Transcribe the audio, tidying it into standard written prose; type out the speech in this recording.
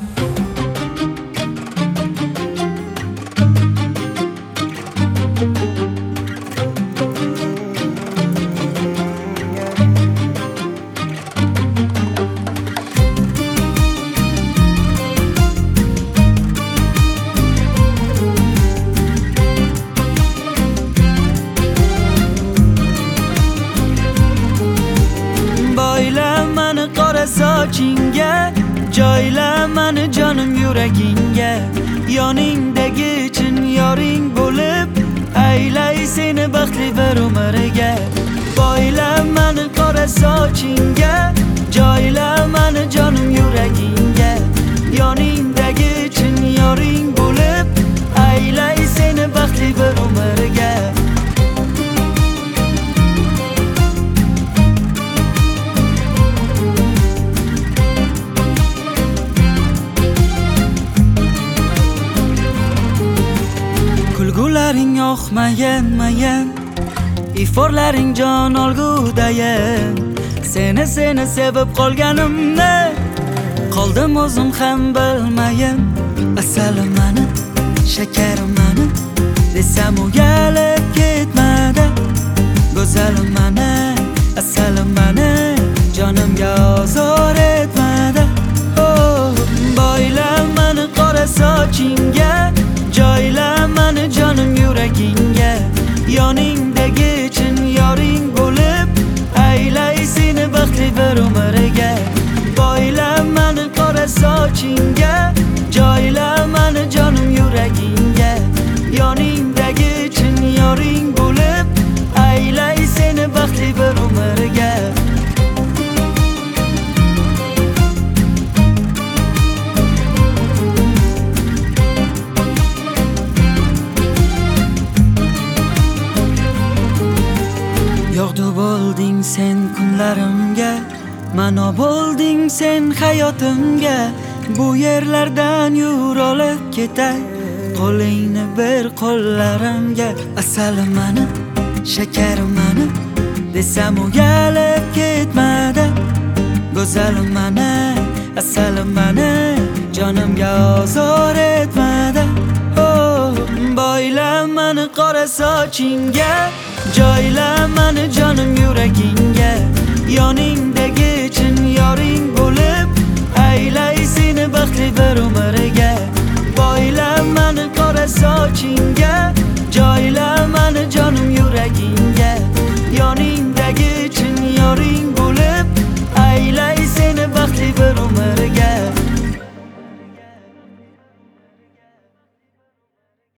Boyla mani qora sochingga, joyla mani jonim yuragingga. Yoningdagi chin yoring bo'lib, aylay seni baxtli bir umrga. Boyla mani qora sochingga, joyla mani jonim yuragingga. Yoningdagi chin yoring bo'lib, aylay seni baxtli bir umrga. Kulgularing yoqmagan, iforlaring jon olgudayin. Seni sevib qolganimni qoldim o'zim ham bilmayin. Asalim mani, shakarim mani desam uyalib ketmadi. Go'zalim mani, asalim mani jonimga ozor etmadi. Oh, boyla mani qora sochingga, joyla mani jonim yuragingga. Yoningdagi chin yoring bo'lib, aylay seni baxtli bir umrga. Boyla mani qora sochingga, joyla mani jonim yuragingga. Yoningdagi chin yoring bo'lib, aylay seni baxtli bir umrga. Yog'du bo'lding sen kunlarimga, mano bo'lding sen hayotimga. Bu yerlardan yur olib ketay, qo'lingni ber qo'llarimga. Asalim mani, shakarim mani desam uyalib ketmadi. Go'zalim mani, asalim mani jonimga ozor etmadi. Oh, boyla mani qora sochingga, joyla mani jonim yuragingga. Yoningdagi chin yoring bo'lib,